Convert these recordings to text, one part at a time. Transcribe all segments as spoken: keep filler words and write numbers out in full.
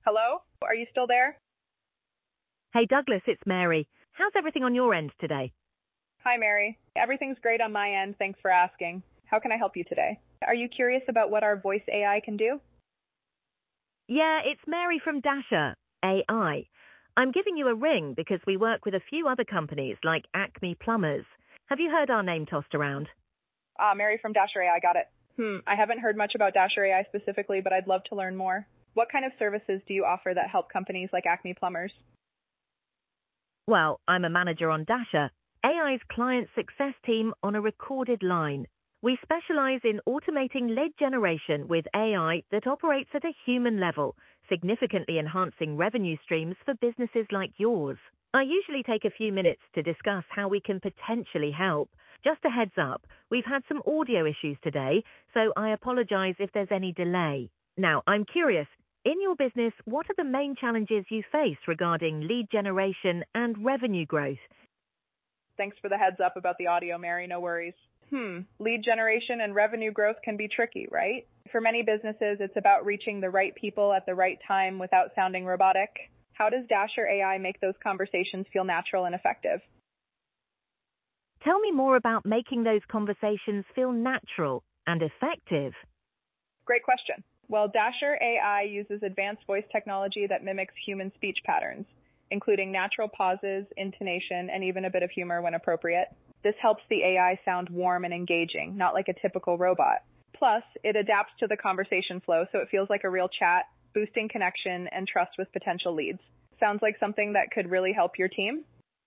Hello? Are you still there? Hey Douglas, it's Mary. How's everything on your end today? Hi, Mary. Everything's great on my end. Thanks for asking. How can I help you today? Are you curious about what our voice A I can do? Yeah, it's Mary from Dasher A I. I'm giving you a ring because we work with a few other companies like Acme Plumbers. Have you heard our name tossed around? Ah, Mary from Dasher A I, got it. Hmm, I haven't heard much about Dasher A I specifically, but I'd love to learn more. What kind of services do you offer that help companies like Acme Plumbers? Well, I'm a manager on Dasher, A I's client success team on a recorded line. We specialize in automating lead generation with A I that operates at a human level, significantly enhancing revenue streams for businesses like yours. I usually take a few minutes to discuss how we can potentially help. Just a heads up, we've had some audio issues today, so I apologize if there's any delay. Now, I'm curious, in your business, what are the main challenges you face regarding lead generation and revenue growth? Thanks for the heads up about the audio, Mary. No worries. Hmm, lead generation and revenue growth can be tricky, right? For many businesses, it's about reaching the right people at the right time without sounding robotic. How does Dasher A I make those conversations feel natural and effective? Tell me more about making those conversations feel natural and effective. Great question. Well, Dasher A I uses advanced voice technology that mimics human speech patterns, including natural pauses, intonation, and even a bit of humor when appropriate. This helps the A I sound warm and engaging, not like a typical robot. Plus, it adapts to the conversation flow so it feels like a real chat, boosting connection and trust with potential leads. Sounds like something that could really help your team?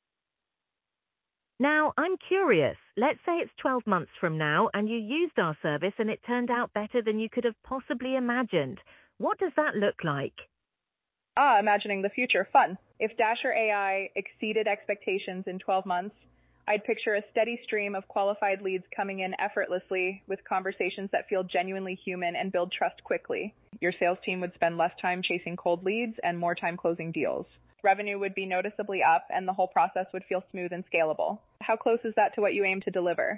Now, I'm curious. Let's say it's twelve months from now and you used our service and it turned out better than you could have possibly imagined. What does that look like? Ah, imagining the future. Fun. If Dasher A I exceeded expectations in twelve months, I'd picture a steady stream of qualified leads coming in effortlessly with conversations that feel genuinely human and build trust quickly. Your sales team would spend less time chasing cold leads and more time closing deals. Revenue would be noticeably up and the whole process would feel smooth and scalable. How close is that to what you aim to deliver?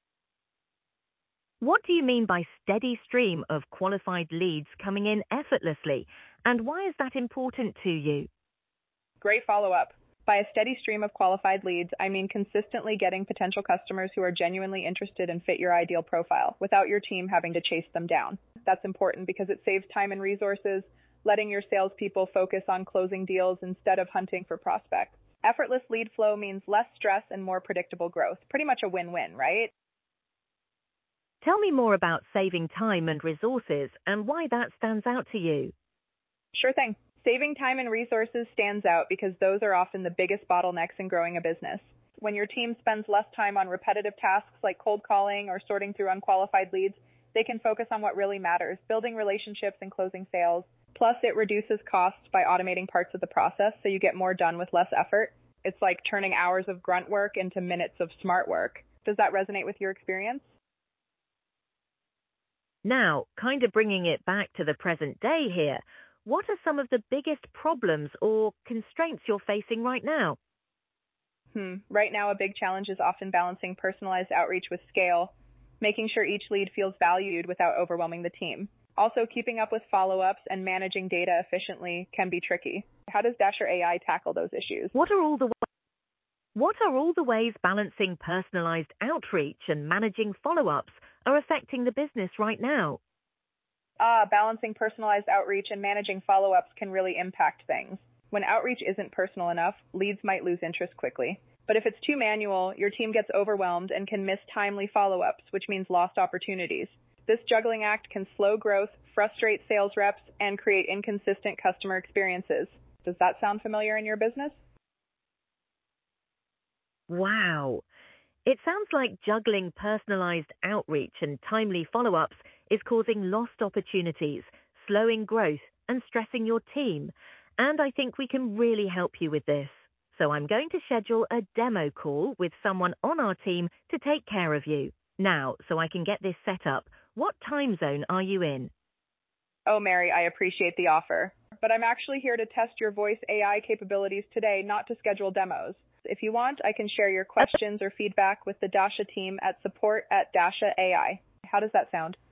What do you mean by steady stream of qualified leads coming in effortlessly? And why is that important to you? Great follow-up. By a steady stream of qualified leads, I mean consistently getting potential customers who are genuinely interested and fit your ideal profile without your team having to chase them down. That's important because it saves time and resources, letting your salespeople focus on closing deals instead of hunting for prospects. Effortless lead flow means less stress and more predictable growth. Pretty much a win-win, right? Tell me more about saving time and resources and why that stands out to you. Sure thing. Saving time and resources stands out because those are often the biggest bottlenecks in growing a business. When your team spends less time on repetitive tasks like cold calling or sorting through unqualified leads, they can focus on what really matters, building relationships and closing sales. Plus, it reduces costs by automating parts of the process so you get more done with less effort. It's like turning hours of grunt work into minutes of smart work. Does that resonate with your experience? Now, kind of bringing it back to the present day here, what are some of the biggest problems or constraints you're facing right now? Hmm. Right now, a big challenge is often balancing personalized outreach with scale, making sure each lead feels valued without overwhelming the team. Also, keeping up with follow-ups and managing data efficiently can be tricky. How does Dasher A I tackle those issues? What are all the what are all the ways balancing personalized outreach and managing follow-ups are affecting the business right now? Ah, balancing personalized outreach and managing follow-ups can really impact things. When outreach isn't personal enough, leads might lose interest quickly. But if it's too manual, your team gets overwhelmed and can miss timely follow-ups, which means lost opportunities. This juggling act can slow growth, frustrate sales reps, and create inconsistent customer experiences. Does that sound familiar in your business? Wow. It sounds like juggling personalized outreach and timely follow-ups is causing lost opportunities, slowing growth, and stressing your team. And I think we can really help you with this. So I'm going to schedule a demo call with someone on our team to take care of you. Now, so I can get this set up, what time zone are you in? Oh, Mary, I appreciate the offer. But I'm actually here to test your voice A I capabilities today, not to schedule demos. If you want, I can share your questions or feedback with the Dasha team at support at Dasha A I. How does that sound?